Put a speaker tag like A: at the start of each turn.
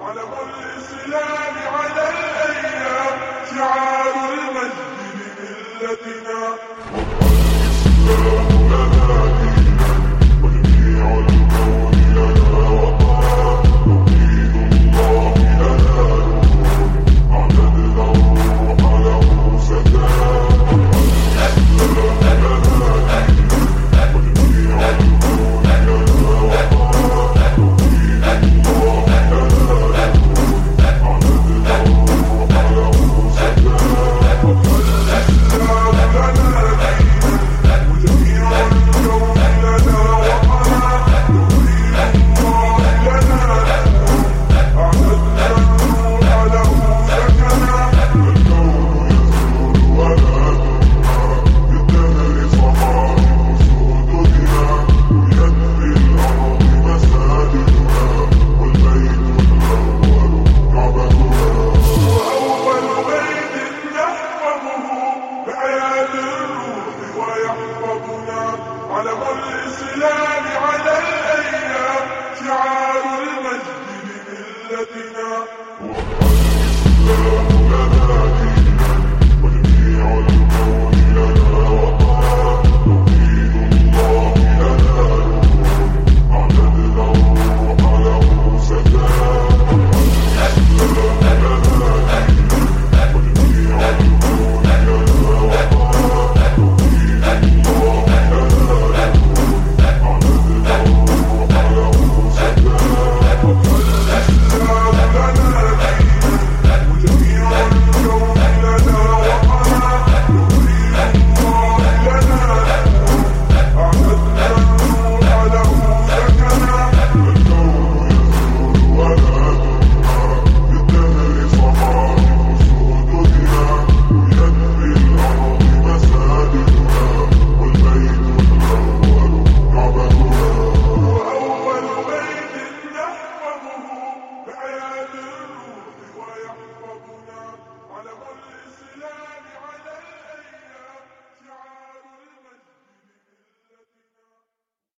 A: علم الإسلام على الأيام، شعار المجد لملتنا. والإسلام لنا دينا، وجميع الكون لنا وطنا. توحيد الله لنا نور، أعددنا الروح له سكنا. والإسلام لنا دينا، وجميع الكون لنا وطنا. توحيد الله لنا نور، أعددنا الروح له سكنا. والإسلام لنا دينا، وجميع الكون لنا وطنا. توحيد الله لنا نور، أعددنا الروح له سكنا. الكون يزول ولا تنهى، بالدهر صحائف سدودنا. ويدري الأرض مساجدنا، والبيت الأول كعبتنا. وأول بيت نحفظه بحياة الروح ويحفظنا. علم الإسلام على الأيام، شعار المجد لملتنا.